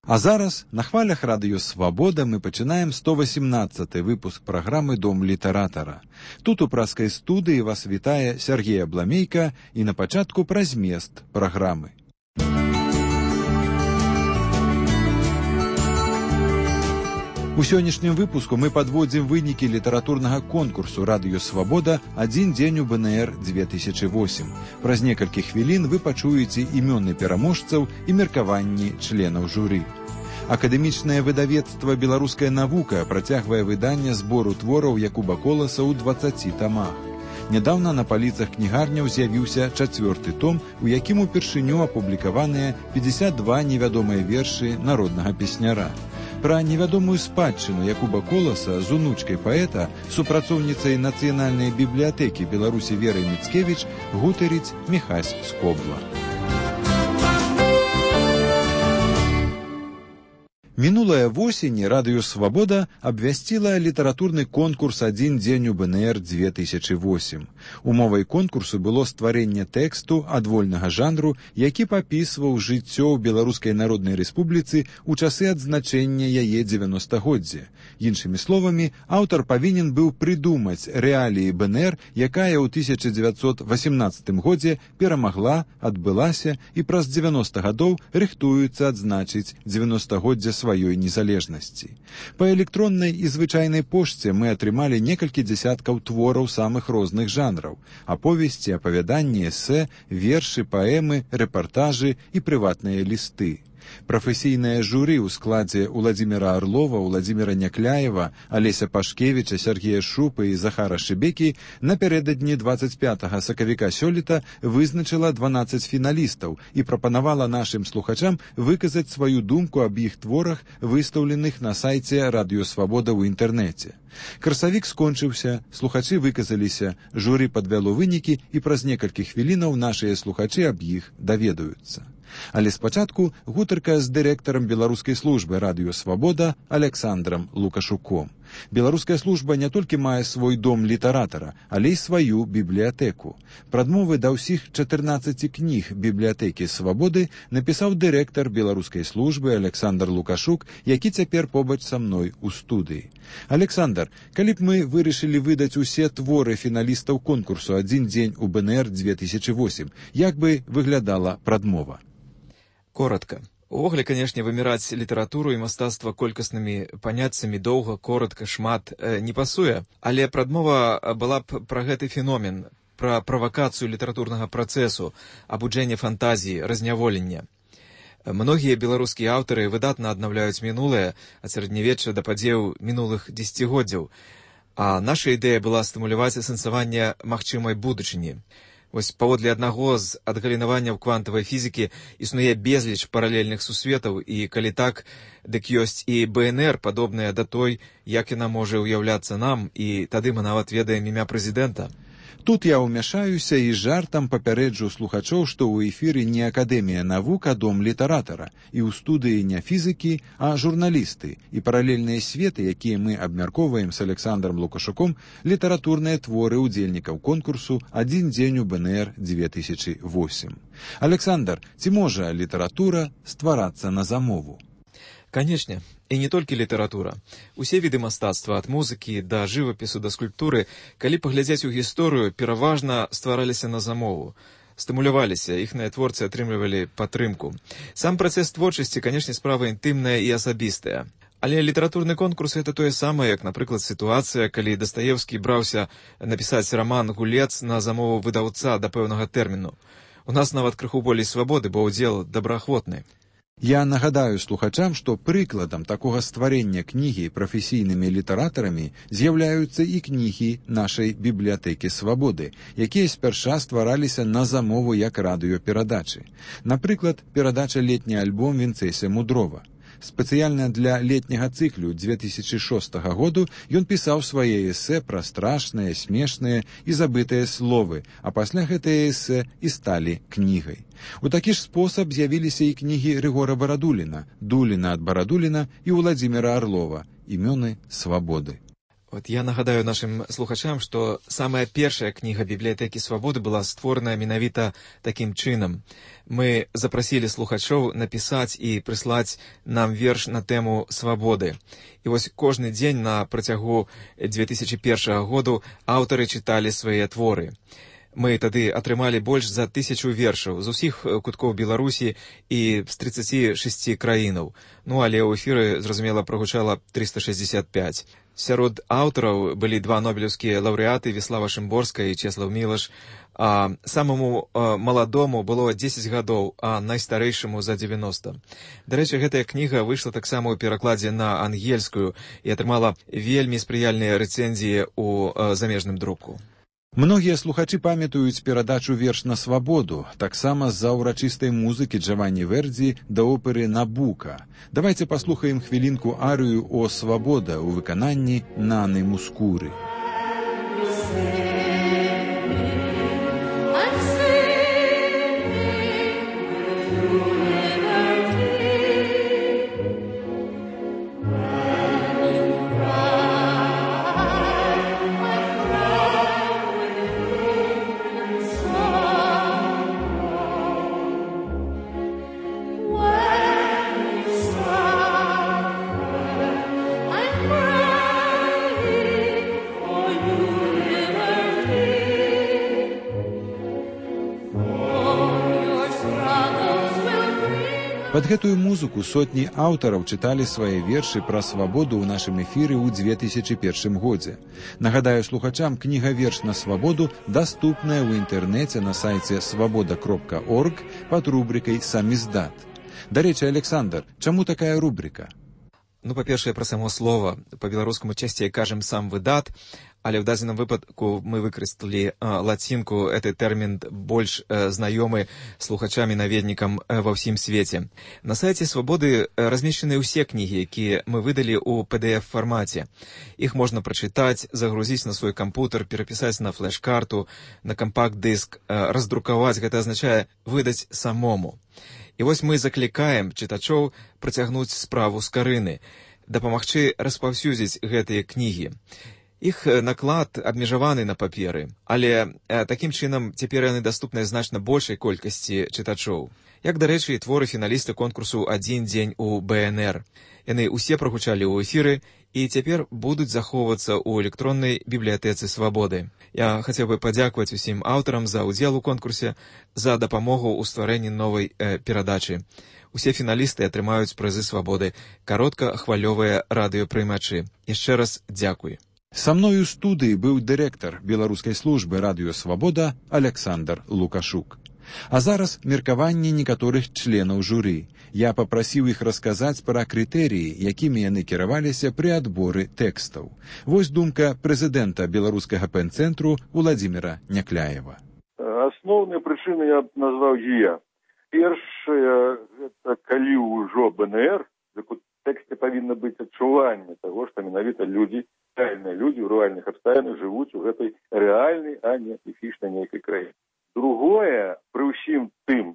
А зараз на хвалях Радыё Свабода мы пачынаем 118-й выпуск праграмы «Дом літаратара». Тут у праскай студыі вас вітае Сергей Абламейка і на пачатку пра змест праграмы. У сённяшнім выпуску мы падводзім вынікі літаратурнага конкурсу «Радыё Свабода. Адзін дзень у БНР-2008». Праз некалькі хвілін вы пачуеце імёны пераможцаў і меркаванні членаў журы. Акадэмічнае выдавецтва «Беларуская навука» працягвае выданне збору твораў Якуба Коласа ў 20 тамах. Нядаўна на паліцах кнігарняў з'явіўся 4-ты том, у якім упершыню апублікаваныя 52 невядомыя вершы народнага песняра. Пра невядомую спадчыну Якуба Коласа з унучкай паэта, супрацоўніцай Нацыянальнай бібліятэкі Беларусі Верай Міцкевіч гутарыць Міхась Скобла. Мінулая восень Радыё Свабода абвясціла літаратурны конкурс «Адзін дзень у БНР-2008». Умовай конкурсу было стварэнне тэксту адвольнага жанру, які папісваў жыццё ў Беларускай Народнай Рэспубліцы ў часы адзначэння яе 90-годдзя. Іншымі словамі, аўтар павінен быў прыдумаць рэаліі БНР, якая ў 1918 годзе перамагла, адбылася і праз 90 гадоў рыхтуецца адзначыць 90-годдзя сваёй незалежнасці. Па электроннай і звычайнай пошце мы атрымалі некалькі дзясяткаў твораў самых розных жанраў: аповесці, апавяданні, эсэ, вершы, паэмы, рэпартажы і прыватныя лісты. Прафесійнае журы ў складзе Уладзіміра Арлова, Уладзіміра Някляева, Алеся Пашкевіча, Сергея Шупы і Захара Шыбекі напярэдадні 25 сакавіка сёлета вызначыла 12 фіналістаў і прапанавала нашым слухачам выказаць сваю думку аб іх творах, выстаўленых на сайце Радыё Свабода ў інтэрнэце. Красавік скончыўся, слухачы выказаліся, журы падвяло вынікі і праз некалькі хвілінаў нашыя слухачы аб іх даведаюцца. Але спачатку гутарка з дырэктарам беларускай службы «Радыё Свабода» Александрам Лукашуком. Беларуская служба не толькі мае свой дом літаратара, але і сваю бібліятэку. Прадмовы да ўсіх 14 кніг бібліятэкі «Свабоды» напісаў дырэктар беларускай службы Александр Лукашук, які цяпер побач са мной у студыі. Александр, калі б мы вырашылі выдаць усе творы фіналістаў конкурсу «Адзін дзень у БНР-2008», як бы выглядала прадмова? Коротко. Увогуле, канешне, выміраць літаратуру і мастацтва колькаснымі паняццямі доўга, коротка, шмат не пасуе, але прадмова была б пра гэты феномен, пра правакацыю літаратурнага працэсу, абуджэнне фантазіі, разняволення. Многія беларускія аўтары выдатна аднаўляюць мінулае, ад сярэднявечча да падзеяў мінулых дзесяцігоддзяў, а наша ідэя была стымуляваць асэнсаванне магчымай будучыні. Вось паводле аднаго з адгалінаванняў квантавай фізікі існуе безліч паралельных сусветаў, і калі так, дык ёсць і БНР, падобная да той, як яна можа ўяўляцца нам, і тады мы нават ведаем імя прэзідэнта. Тут я ўмяшаюся і жартам папярэджу слухачоў, што ў эфіры не Акадэмія навук, а дом літаратара, і ў студыі не фізікі, а журналісты, і паралельныя светы, якія мы абмяркоўваем з Александром Лукашуком, літаратурныя творы ўдзельнікаў конкурсу «Адзін дзень у БНР-2008». Александр, ці можа літаратура стварацца на замову? Канечне, і не толькі літаратура. Усе віды мастацтва, ад музыкі да жывапісу да скульптуры, калі паглядзець у гісторыю, пераважна ствараліся на замову. Стымуляваліся, іхныя творцы атрымлівалі падтрымку. Сам працэс творчасці, канешне, справа інтымная і асабістая. Але літаратурны конкурс — это тое самае, як, напрыклад, сітуацыя, калі Дастаеўскі браўся напісаць раман «Гулец» на замову выдаўца да пэўнага тэрміну. У нас нават крыху болей свабоды, бо ўдзел добраахвотны. Я нагадаю слухачам, што прыкладам такога стварэння кнігі прафесійнымі літаратарамі з'яўляюцца і кнігі нашай бібліятэкі «Свабоды», якія спярша ствараліся на замову як радыёперадачы. Напрыклад, перадача «Летні альбом» Вінцэся Мудрова. Спецыяльна для летняга цыклю 2006 году ён пісаў свае эсэ пра страшныя, смешныя і забытыя словы, а пасля гэтыя эсэ і сталі кнігай. У такі ж спосаб з'явіліся і кнігі Рыгора Барадуліна, Дуліна ад Барадуліна і Уладзіміра Арлова, «Імёны свабоды». Вот я нагадаю нашим слухачам, што самая першая кніга бібліятэкі свабоды была створана менавіта такім чынам. Мы запрасілі слухачоў напісаць і прыслаць нам верш на тэму свабоды. І вось кожны дзень на працягу 2001 году аўтары чыталі свае творы. Мы тады атрымалі больш за 1000 вершаў з усіх куткоў Беларусі і з 36 краінаў. Ну, але ў эфіры, зразумела, прагучала 365. Сярод аўтараў былі 2 нобелеўскія лаўрэаты Віслава Шымборская і Чеслаў Мілаш. А самому маладому было 10 гадоў, а найстарэйшаму за 90. Дарэчы, гэтая кніга выйшла таксама ў перакладзе на ангельскую і атрымала вельмі спрыяльныя рэцэнзіі ў замежным друку. Многія слухачы памятаюць перадачу «Верш на свабоду», таксама з-за ўрачыстай музыкі Джаванні Вердзі да оперы «Набука». Давайте паслухаем хвілінку арыю «О свабода» у выкананні Наны Мускуры. Пад гэтую музыку сотні аўтараў чыталі свае вершы пра свабоду ў нашым эфіры ў 2001 годзе. Нагадаю слухачам, кніга «Верш на свабоду» даступная ў інтэрнэце на сайце свабода.орг пад рубрикай «Самиздат». Дарэчы, Александр, чаму такая рубрика? Ну, па-першае, пра само слова. Па-беларускаму часцей кажам «сам выдат», але ў дадзеным выпадку мы выкарысталі лацінку, гэты тэрмін больш знаёмы слухачам і наведнікам ва ўсім свеце. На сайце «Свабоды» размешчаны ўсе кнігі, якія мы выдалі ў PDF-фармаце. Іх можна прачытаць, загрузіць на свой кампутер, перапісаць на флеш-карту, на кампакт-дыск, раздрукаваць, гэта азначае выдаць самому. І вось мы заклікаем чытачоў працягнуць справу з карыны, дапамагчы распаўсюдзіць гэтыя кнігі. Іх наклад абмежаваны на паперы, але такім чынам цяпер яны даступныя значна большай колькасці чытачоў. Як, дарэчы, і творы фіналіста конкурсу «Адзін дзень у БНР». Яны ўсе прагучалі ў эфіры і цяпер будуць захоўвацца ў электроннай бібліятэцы свабоды. Я хацеў бы падзякаваць усім аўтарам за ўдзел у конкурсе, за дапамогу ў стварэнні новай перадачы. Усе фіналісты атрымаюць прызы свабоды, кароткахвалёвыя радыёпрыймачы. Яшчэ раз дзякуй. Са мною ў студыі быў дырэктар беларускай службы радыё «Свабода» Александр Лукашук. А зараз меркаванне некаторых членаў журы. Я папрасіў іх расказаць пра крытэрыі, якімі яны кіраваліся пры адборы тэкстаў. Вось думка прэзідэнта беларускага пэн-цэнтру Владзіміра Някляева. Асноўныя прычыны я назваў дзве. Першае, гэта калі ўжо БНР, у тэксце павінна быць адчуванне таго, што менавіта людзі, рэальныя людзі ў рэальных абставінах жывуць у гэтай рэальнай, а не міфічнай нейкай краіне. Другое, пры ўсім тым,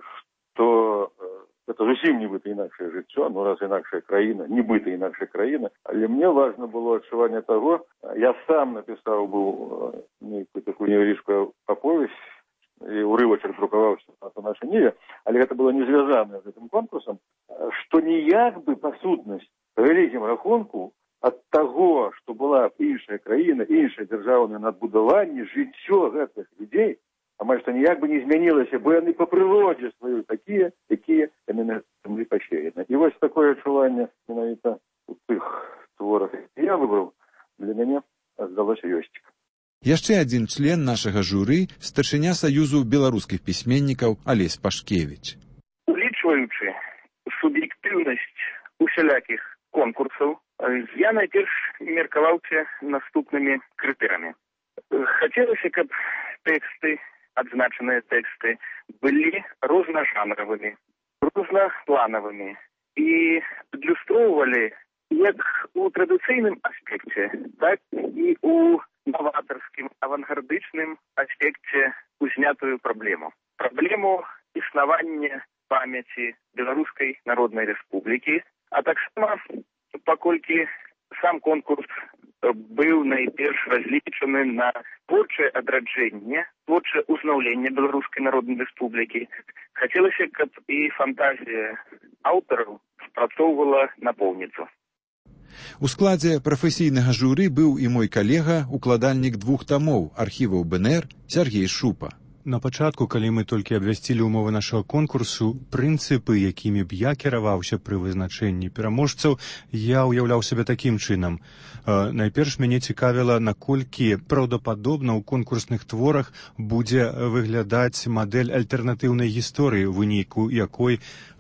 што гэта зусім нібыта інакшае жыццё, ну раз інакшая краіна, нібыта інакшая краіна, але мне важна было адчуванне таго, я сам напісаў быў нейкую такую невялічкую аповесць, і ўрывачак друкаваўся на нашай ніве, але гэта было не звязана з гэтым конкурсам, што ніяк бы па сутнасці, па вялікім рахунку, ад таго, што была іншая краіна, іншае дзяржаўнае надбудаванне, жыццё гэтых людзей, амаль што ніяк бы не змянілася, бо яны па прыродзе сваёй такія, якія яны на зямлі пасеяны. І вось такое адчуванне менавіта у тых творах, які я выбраў, для мяне здалося ёсць. Яшчэ адзін член нашага журы, старшыня Саюзу беларускіх пісьменнікаў Алесь Пашкевіч. Улічваючы суб'ектыўнасць усялякіх конкурсаў, я найперш меркаваўся наступнымі крытэрамі. Хацелася, каб тэксты, адзначаныя тэксты, былі рознажанравымі, рознапланавымі і адлюстроўвалі як у традыцыйным аспекце, так і у новатарскім, авангардычным аспекце узнятую праблему. Праблему існавання памяці Беларускай Народнай Рэспублікі, а таксама, паколькі сам конкурс быў разлічаны на творчае адраджэнне, творчае узнаўленне Беларускай Народнай Рэспублікі. Хацелася, каб і фантазія аўтараў спрацоўвала напоўніцу. У складзе прафесійнага журы быў і мой калега, укладальнік 2 тамоў архіваў БНР Сергей Шупа. На пачатку, калі мы толькі абвясцілі ўмовы нашага конкурсу, прынцыпы, якімі б я кіраваўся пры вызначэнні пераможцаў, я ўяўляў сабе такім чынам. Найперш мяне цікавіла, наколькі праўдападобна ў конкурсных творах будзе выглядаць мадэль альтэрнатыўнай гісторыі, у выніку якой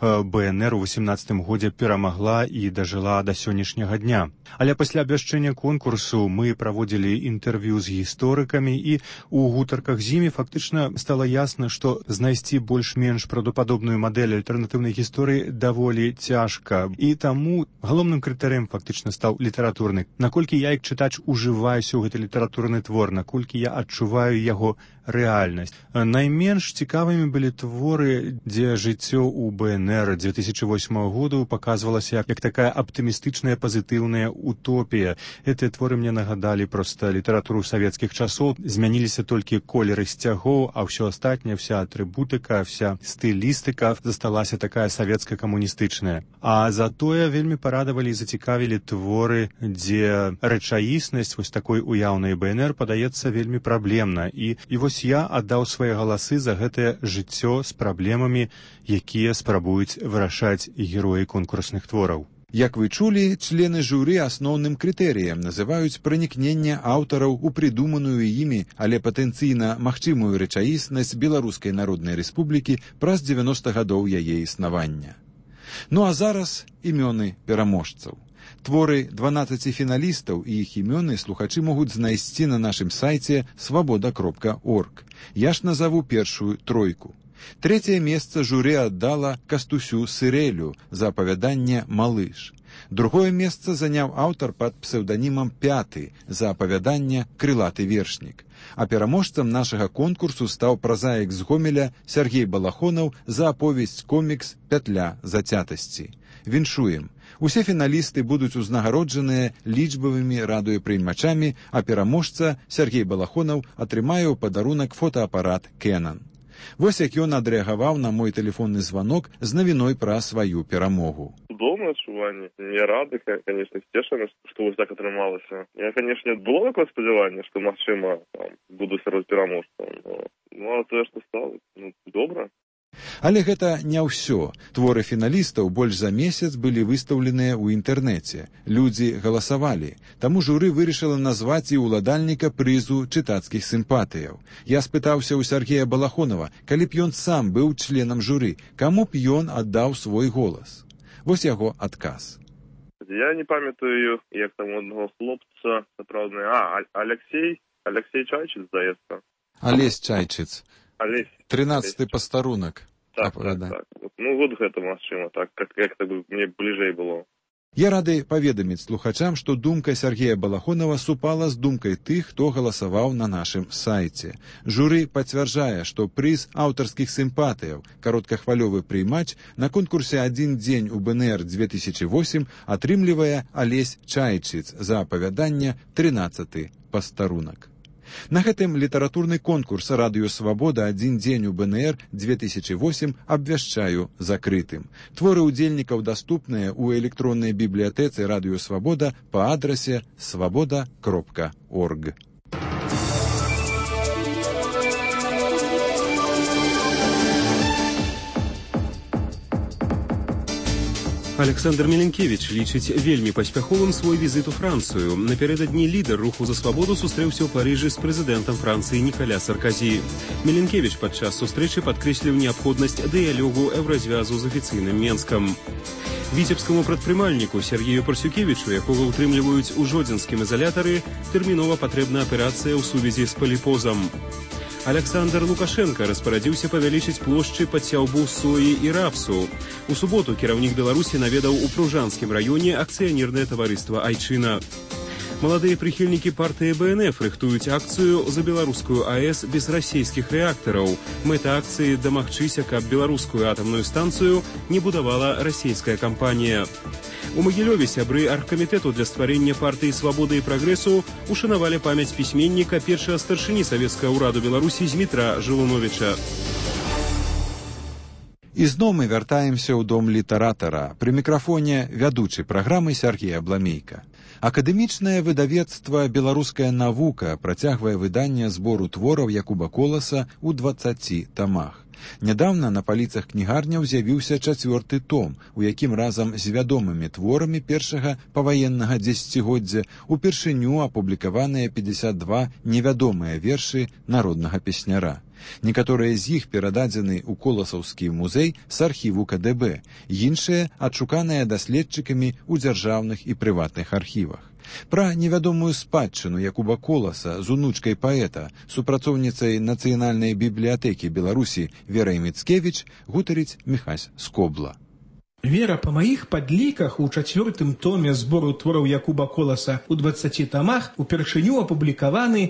БНР у 18 годзе перамагла і дажыла да сённяшняга дня. Але пасля абвяшчэння конкурсу мы праводзілі інтэрв'ю з гісторыкамі, і ў гутарках з імі фактычна стала ясна, што знайсці больш-менш праўдападобную мадэль альтэрнатыўнай гісторыі даволі цяжка. І таму галоўным крытэрыем фактычна стаў літаратурны. Наколькі я, як чытач, ужываюся ў гэты літаратурны твор, наколькі я адчуваю яго рэальнасць. Найменш цікавымі былі творы, дзе жыццё ў БНР 2008 году паказвалася як такая аптымістычная пазітыўная утопія. Гэтыя творы мне нагадалі проста літаратуру савецкіх часоў, змяніліся толькі колеры сцягоў, а ўсё астатняе, вся атрыбутыка, вся стылістыка засталася такая савецка-камуністычная. А затое вельмі парадавалі і зацікавілі творы, дзе рэчаіснасць вось такой уяўнай БНР падаецца вельмі праблемна. І вось я аддаў свае галасы за гэтае жыццё з праблемамі, якія спрабуюць вырашаць героі конкурсных твораў. Як вы чулі, члены журы асноўным крытэрыем называюць пранікненне аўтараў у прыдуманую імі, але патэнцыйна магчымую рэчаіснасць Беларускай Народнай Рэспублікі праз 90 гадоў яе існавання. Ну а зараз імёны пераможцаў. Творы 12 фіналістаў і іх імёны слухачы могуць знайсці на нашым сайце свабода.орг. Я ж назову першую тройку. 3-е месца журы аддала Кастусю Сырэлю за апавяданне «Малыш». 2-е месца заняў аўтар пад псеўданімам Пяты за апавяданне «Крылаты вершнік». А пераможцам нашага конкурсу стаў празаік з Гомеля Сергей Балахонаў за аповесць-комікс «Пятля зацятасці». Віншуем! Усе фіналісты будуць узнагароджаныя лічбавымі радыёпрыймачамі, а пераможца Сергей Балахонаў атрымае ў падарунак фотоапарат Canon. Вось як ён адрэагаваў на мой тэлефонны званок з навіной пра сваю перамогу. Цудоўнае адчуванне. Я рады, конечно, сцешаны, што вось так атрымалася. Я, конечно, было такое спадзяванне, што, магчыма, буду сярод пераможцаў. Ну, а тое, што стала, добра. Але гэта не ўсё. Творы фіналістаў больш за месяц былі выстаўленыя ў інтэрнэце. Людзі галасавалі. Таму журы вырашыла назваць і ўладальніка прызу чытацкіх сімпатыяў. Я спытаўся ў Сергея Балахонава, калі б ён сам быў членам журы, каму б ён аддаў свой голас. Вось яго адказ. Я не памятаю, як там одного хлопца, сапраўдны, Алексей Чайчыц, здаецца. Алесь Чайчыц. 13-й пастарунак. Так. Ну, вот гэта магчыма, так, як-то мне бліжэй было. Я рады паведаміць слухачам, што думка Сергея Балахонава супала з думкай тых, хто галасаваў на нашым сайце. Журы пацвярджае, што прыз аўтарскіх сімпатыяў кароткахвалёвы прыймач на конкурсе «Адзін дзень у БНР 2008» атрымлівае Алесь Чайчыц за апавяданне «13-й пастарунак». На гэтым літаратурны конкурс «Радыё Свабода. Адзін дзень у БНР 2008» абвяшчаю закрытым. Творы ўдзельнікаў даступныя ў электроннай бібліятэцы «Радыё Свабода» па адрасе свабода.орг. Александр Меленкевич лічыць вельмі паспяховым свой візіт у Францыю. Напярэдадні лідар руху за свабоду сустрэўся ў Парыжы з прэзідэнтам Францыі Нікаля Сарказі. Меленкевич падчас сустрэчы падкрэсліў неабходнасць дыялогу еўразвязу з афіцыйным Менскам. Віцебскаму прадпрымальніку Сергею Парсюкевічу, якога ўтрымліваюць у жодзінскім ізалятары, тэрмінова патрэбна аперацыя ў сувязі з паліпозам. Александр Лукашенко распарадзіўся павялічыць плошчы пад сяўбу соі і рапсу. У суботу кіраўнік Беларусі наведаў у Пружанскім раёне акцыянернае таварыства «Айчына». Маладыя прыхільнікі партыі БНФ рыхтуюць акцыю за беларускую АЭС без расійскіх рэактараў. Мэта акцыі дамагчыся, каб беларускую атамную станцыю не будавала расійская кампанія. У Магілёве сябры аргкамітэту для стварэння партыі свабоды і прагрэсу ушанавалі памяць пісьменніка першага старшыні савецкага ўраду Беларусі Змітра Жылуновіча. І зноў мы вяртаемся ў дом літаратара. Пры мікрафоне вядучы праграмы Сергей Абламейка. Акадэмічнае выдавецтва «Беларуская навука» працягвае выданне збору твораў Якуба Коласа ў 20 тамах. Нядаўна на паліцах кнігарняў з'явіўся 4-ты том, у якім разам з вядомымі творамі першага паваеннага дзесяцігоддзя упершыню апублікаваныя 52 невядомыя вершы народнага песняра. Некаторыя з іх перададзены ў Коласаўскі музей з архіву КДБ, іншыя адшуканыя даследчыкамі ў дзяржаўных і прыватных архівах. Пра невядомую спадчыну Якуба Коласа з унучкай паэта, супрацоўніцай Нацыянальнай бібліятэкі Беларусі Верай Міцкевіч гутарыць Міхась Скобла. Вера, по моих подликах, у 4-м томе збору твораў Якуба Коласа у 20 томах упершыню апублікаваны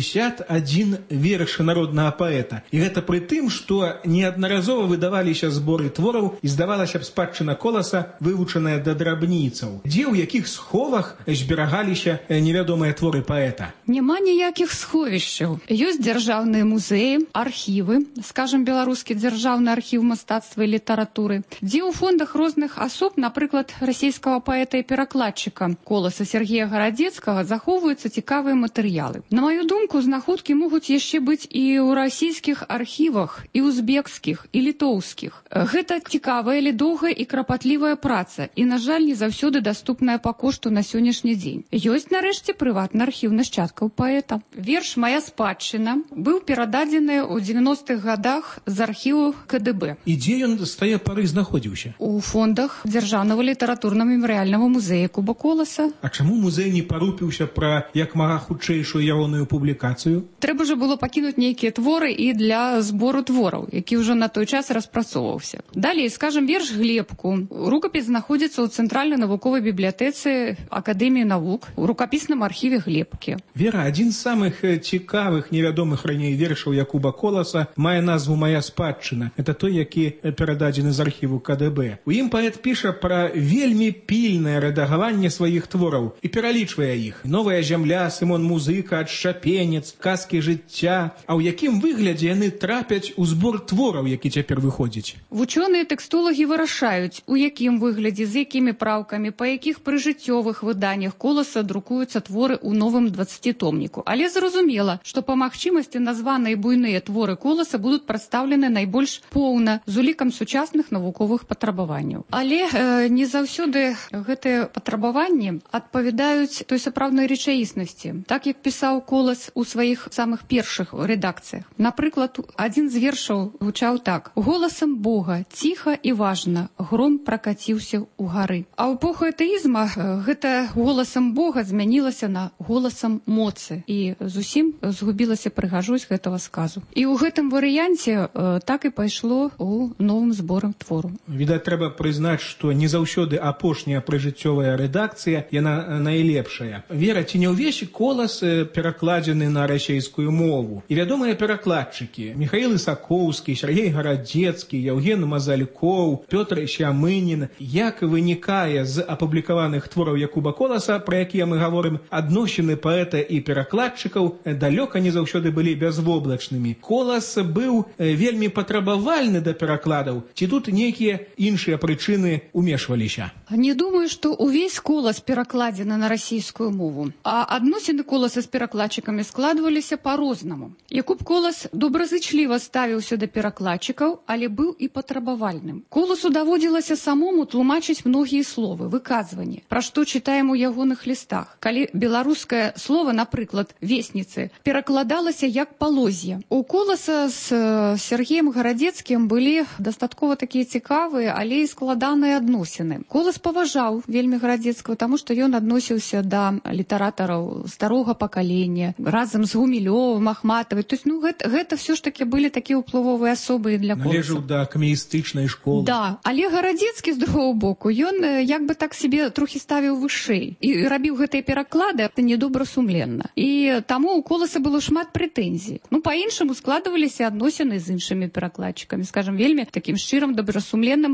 51 верш народнага паэта. І гэта пры тым, што неаднаразова выдаваліся зборы твораў і здавалася б спадчына Коласа вывучаная да драбніцаў. Дзе ў якіх сховах зберагаліся невядомыя творы паэта? Няма ніякіх сховішчаў. Ёсць дзяржаўныя музеі, архівы, скажам, беларускі дзяржаўны архіў мастацтва і літаратуры, дзе ў фондах розных асоб, напрыклад, расійскага паэта і перакладчыка Коласа Сергея Гарадзецкага, захоўваюцца цікавыя матэрыялы. На маю думку, знаходкі могуць яшчэ быць і ў расійскіх архівах, і узбекскіх, і літоўскіх. Гэта цікавая, але доўгая і крапатлівая праца, і, на жаль, не заўсёды даступная па кошту на сённяшні дзень. Ёсць, нарэшце, прыватны архіў нашчадкаў паэта. Верш «Мая спадчына» быў перададзены ў 90-х гадах з архіву КДБ. І дзе ён з тае пары знаходзіўся? У фондах дзяржаўнага літаратурна-мемарыяльнага музея Якуба Коласа. А чаму музей не парупіўся пра як мага хутчэйшую ягоную публікацыю? Трэба ж было пакінуць нейкія творы і для збору твораў, які ўжо на той час распрацоўваўся. Далей, скажам, верш «Глебку». Рукапіс знаходзіцца ў Цэнтральнай навуковай бібліятэцы Акадэміі навук у рукапісным архіве Глебкі. Вера, адзін з самых цікавых невядомых раней вершаў Якуба Коласа мае назву «Мая спадчына». Это той, які перададзены з архіву КДБ. У ім паэт піша пра вельмі пільнае рэдагаванне сваіх твораў і пералічвае іх. «Новая зямля», «Сымон Музыка», «Адшчапенец», «Казкі жыцця». А ў якім выглядзе яны трапяць у збор твораў, які цяпер выходзіць? Вучоныя тэкстолагі вырашаюць, у якім выглядзе, з якімі праўкамі, па якіх прыжыццёвых выданнях Коласа друкуюцца творы ў новым 20-томніку. Але зразумела, што па магчымасці названыя буйныя творы Коласа будуць прадстаўлены найбольш поўна з улікам сучасных навуковых патрабаванняў. Але не заўсёды гэтыя патрабаванні адпавядаюць той сапраўднай рэчаіснасці, так як пісаў Колас у сваіх самых першых рэдакцыях. Напрыклад, адзін з вершаў гучаў так: «Голасам Бога, ціха і важна, гром пракаціўся ў гары». А ў эпоху атэізма гэта голасам Бога змянілася на голасам моцы, і зусім згубілася прыгажосць гэтага сказу. І ў гэтым варыянце так і пайшло ў новым зборам твору. Відаць, трэба прызнаць, што не заўсёды апошняя прыжыццёвая рэдакцыя, яна найлепшая. Вера, ці не ўвесь Колас перакладзены на расейскую мову? І вядомыя перакладчыкі Міхаіл Ісакоўскі, Сергей Гарадзецкі, Яўген Мазалькоў, Пётр Сямынін. Як вынікае з апублікаваных твораў Якуба Коласа, пра якія мы гаворым, адносіны паэта і перакладчыкаў далёка не заўсёды былі бязвоблачнымі. Колас быў вельмі патрабавальны да перакладаў, ці тут нейкія іншыя прычыны умешваліся? Не думаю, што ўвесь Колас перакладзены на расійскую мову. А адносіны Коласа з перакладчыкамі складваліся па-рознаму. Якуб Колас добразычліва ставіўся да перакладчыкаў, але быў і патрабавальным. Коласу даводзілася самому тлумачыць многія словы, выказванні, пра што чытаем у ягоных лістах. Калі беларускае слово, напрыклад, «весніцы», перакладалася як «палозье». У Коласа з Сергеем Гарадзецкім былі дастаткова такія цікавыя, але і складаныя адносіны. Колас паважаў вельмі Гарадзецкага, таму што ён адносіўся да літаратараў старога пакалення, разам з Гумілёвым, Ахматавай. То есть, гэта все ж таки былі такія ўплывовыя асобы для Коласа. Належаў да камеістычнай школы. Да, але Гарадзецкі, з другого боку, ён як бы так себе трохі ставіў вышэй. І рабіў гэтыя пераклады недобрасумленна. І таму у Коласа было шмат прэтэнзій. Па-іншаму складваліся адносіны з іншымі перакладчыкамі. Скажам, вельмі такім шчырым, добрасумленным працавітым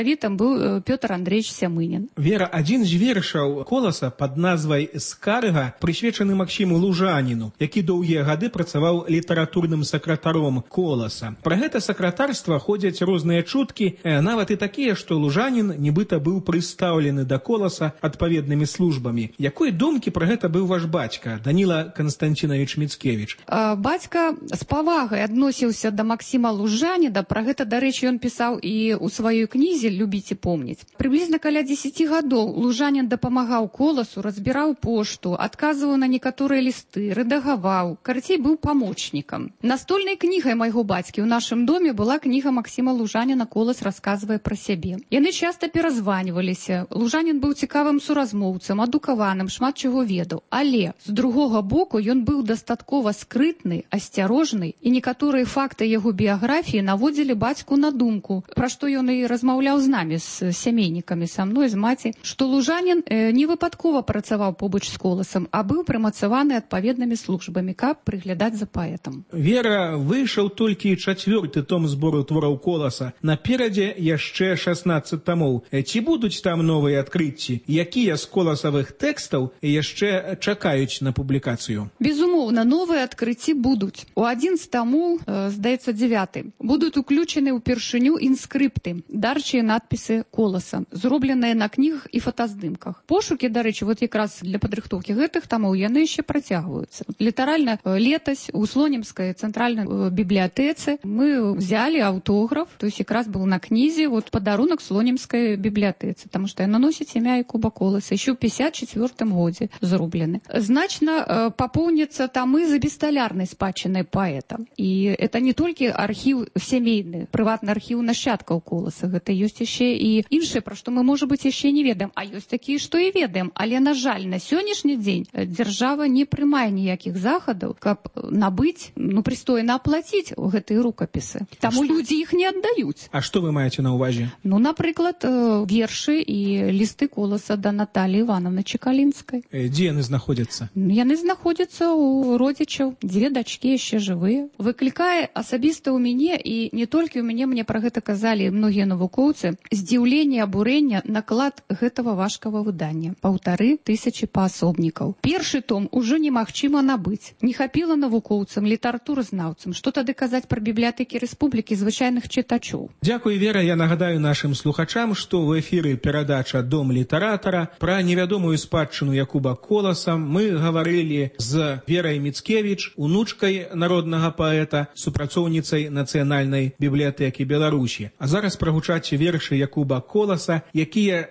советом был Петр Андреевич Сямынин. Вера, один з вершаў Коласа под назвай «Скарга» прысвечаны Максіму Лужаніну, які доўгія гады працаваў літаратурным сакратаром Коласа. Пра гэта сакратарства ходзяць розныя чуткі, нават і такія, што Лужанін нібыта быў прыстаўлены да Коласа адпаведнымі службамі. Якой думкі пра гэта быў ваш бацька, Даніла Константинович Мицкевич? Бацька з павагай адносіўся да Максіма Лужаніна. Пра гэта, дарэчы, ён пісаў і ў сваёй кнізе «Любіць і помніць». Прыблізна каля 10 гадоў Лужанін дапамагаў Коласу, разбіраў пошту, адказваў на некаторыя лісты, рэдагаваў, карацей, быў памочнікам. Настольнай кнігай майго бацькі ў нашым доме была кніга Максіма Лужаніна «Колас расказвае пра сябе». Яны часта перазваніваліся. Лужанін быў цікавым суразмоўцам, адукаваным, шмат чаго ведаў. Але, з другога боку, ён быў дастаткова скрытны, асцярожны, і некаторыя факты яго біяграфіі наводзілі бацьку на думку, пра што ён і размаўляў з намі, з сямейнікамі, са мной, з маці, што Лужанін не выпадкова працаваў побач з Коласам, а быў прымацаваны адпаведнымі службамі, каб прыглядаць за паэтам. Вера, выйшаў толькі 4-й том збору твораў Коласа. Наперадзе яшчэ 16 томоў. Ці будуць там новыя адкрыцці? Якія з коласавых тэкстаў яшчэ чакаюць на публікацыю? Безумоўна, новыя адкрыцці будуць. У адзін з тамоў, здаецца, 9, будуць уключены ўпершыню інскрыпты, дарчыя надпісы Коласа, зробленыя на кнігах і фотаздымках. Пошукі, дарэчы, вот якраз для падрыхтоўкі гэтых тамоў яны яшчэ працягваюцца. Літаральна летась у Слонімскай цэнтральнай бібліятэцы мы взяли аўтограф, то есть якраз был на кнізе, вот падарунак Слонімскай бібліятэцы, таму што яна носіць імя Якуба Коласа, еще ў 54 годзе зроблены. Значна папоўняцца тамы за бесталярнай спадчынай паэта. І это не толькі архіў сямейны, прыватны архіў нашчадкаў Коласа, гэта ёсць яшчэ і іншае, пра што мы, можа быць, яшчэ не ведаем, а ёсць такія, што і ведаем. Але, на жаль, на сённяшні дзень дзяржава не прымае ніякіх захадаў, каб набыць, прыстойна аплаціць гэтыя рукапісы. Таму людзі іх не аддаюць. А што вы маеце на ўвазе? Напрыклад, вершы і лісты Коласа да Наталіі Івановны Чекалінскай. Дзе яны знаходзяцца? Яны знаходзяцца ў родзічаў. 2 дачкі яшчэ жывыя. Выклікае асабіста ў мяне, і не толькі ў мяне, мне пра гэта казалі многія навукоўцы, здзіўленне, абурэнне наклад гэтага важкага выдання. 1500 паасобнікаў. Першы том ужо немагчыма набыць. Не хапіла навукоўцам, літаратуразнаўцам. Што тады казаць пра бібліятэкі рэспублікі звычайных чытачоў? Дзякуй, Вера. Я нагадаю нашым слухачам, што ў эфіры перадача «Дом літаратара». Пра невядомую спадчыну Якуба Коласа мы гаварылі з Верай Мицкевич, унучкай народнага паэта, супрацоўніцай Нацыянальнай бібліятэкі Беларусі. А зараз прагучаць вершы Якуба Коласа, якія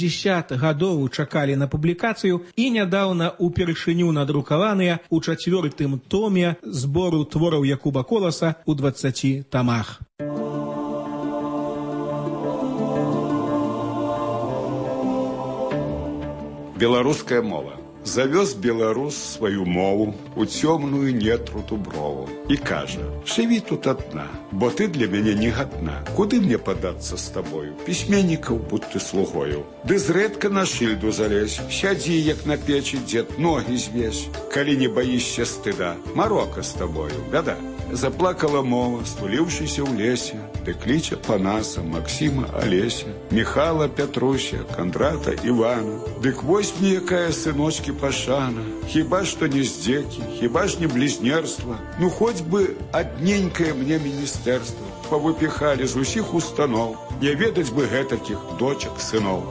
60 гадоў чакалі на публікацыю і нядаўна упершыню надрукаваныя ў 4-м томе збору твораў Якуба Коласа ў 20 тамах. Беларуская мова. Завёз беларус сваю мову у цёмную нетру дуброву і кажа: «Жыві тут адна, бо ты для мяне не гадна. Куды мне падацца з табою? Пісьменнікаў будь ты слугою. Ды зрэдка на шыльду залезь, сядзі, як на печы дзед, ногі звесь. Калі не баішся стыда, марока з табою, бяда». Заплакала мова, стуліўшыся ў лесе, ды кліча Панаса, Максіма, Алеся, Міхала, Пятруся, Кандрата, Івана. Дык вось мне якая, сыночкі, пашана. Хіба што не здзекі, хіба ж не блізнерства. Хоць бы адненькае мне міністэрства павыпіхалі з усіх устаноў. Не ведаць бы гэтакіх дочак, сыноў.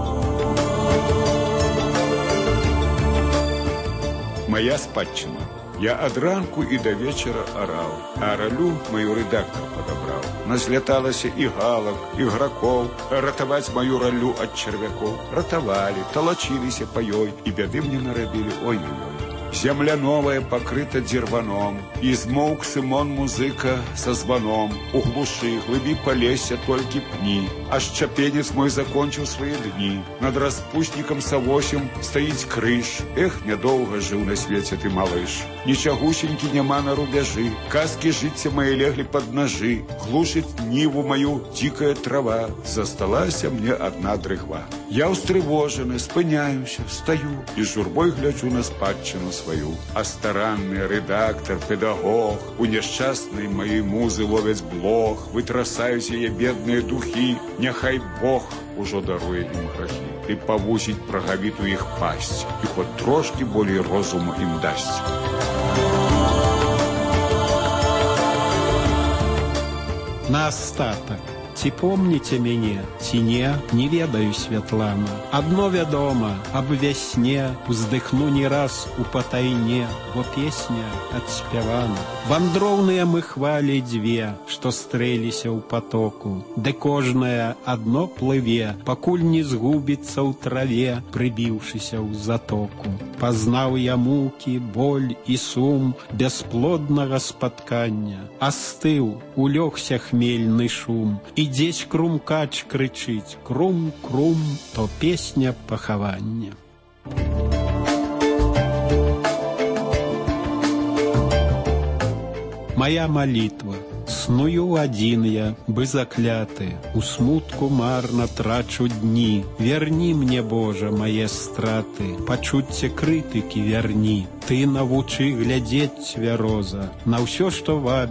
Моя спадчына. Я ад ранку і да вечара араў, а ралю маю рэдактар падабраў. Назляталася і галак, і гракоў, ратаваць маю ралю ад чарвякоў. Ратавалі, талачыліся па ёй, і бяды мне нарабілі, ой-ой-ой. Земля новая пакрыта дзірваном, і змоўк Сымон музыка са званом. У глушы, глыбі палесся толькі пні, а шчапенец мой закончыў свае дні. Над распуснікам Савосем стаіць крыж. Эх, нядоўга жыў на свеце ты, малыш. Нічагусенькі няма на рубяжы, казкі жыцця мае леглі пад нажы. Глушыць ніву маю дзікая трава, засталася мне адна дрыгва. Я ўстрывожаны, спыняюся, стаю і з журбой гляджу на спадчыну сваю. А старанны рэдактар, педагог у няшчаснай маёй музы ловяць блох, вытрасаюць яе бедныя духі. Няхай Бог ужо даруе ім грахі і павусіць прагавіту іх пасць, і хоць трошкі болей розуму ім дасць. На астатак, ці помніце мяне, ці не ведаю, Святлана. Адно вядома, аб вясне уздыхну не раз у патайне, бо песня адспявана. Вандроўныя мы хвалі дзве, што стрэліся ў патоку, ды кожная адно плыве, пакуль не згубіцца ў траве, прыбіўшыся ў затоку. Пазнаў я мукі, боль і сум бясплоднага спаткання. Астыў, улёгся хмельны шум, і дзесь крумкач крычыць: крум-крум, то песня пахавання. Моя молитва. Сную один я, бы закляты, у смутку марно трачу дни. Верни мне, Боже, мои страты, пачуцце крытыкі верни. Ты навучы глядзець цвяроза на ўсё, што вабіць